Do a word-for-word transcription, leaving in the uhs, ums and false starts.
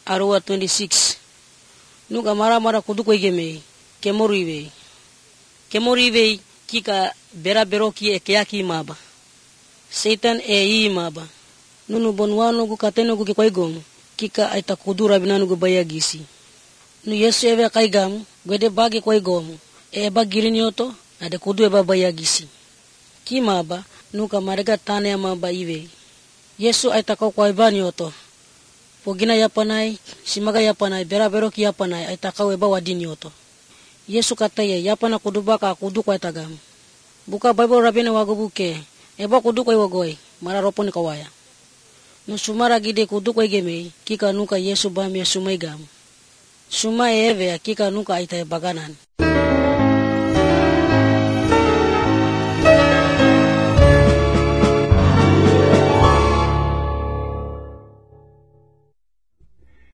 Arua twenty-six. Nuka mara mara kuduko igeme kemoriwe. Kemoriwe kika bera beroki e keaki maba. Satan e i maba. Nunu bonwano gu kateno gu kikoigom kika aita kudura binanu gu bayagisi. Nu Yesu eve kaigam gwede bagi koigom e eba girinyoto ade kudu eba bayagisi. Ki maba nuka marega tane maba iwe. Yesu aita kau koibanyoto. Pogina yapanai simaga yapanai bera beroki yapanai aita kau eba wadinyoto. Yesu kataya yapana kudubaka kudu ko itagam. Buka Bible rabine wagubuke eba kudu ko iwagoi mara roponi kawaya. No sumara gide kudu ko igeme kika nuka Yesu bami sumaigam. Suma eve kika nuka aita baganan.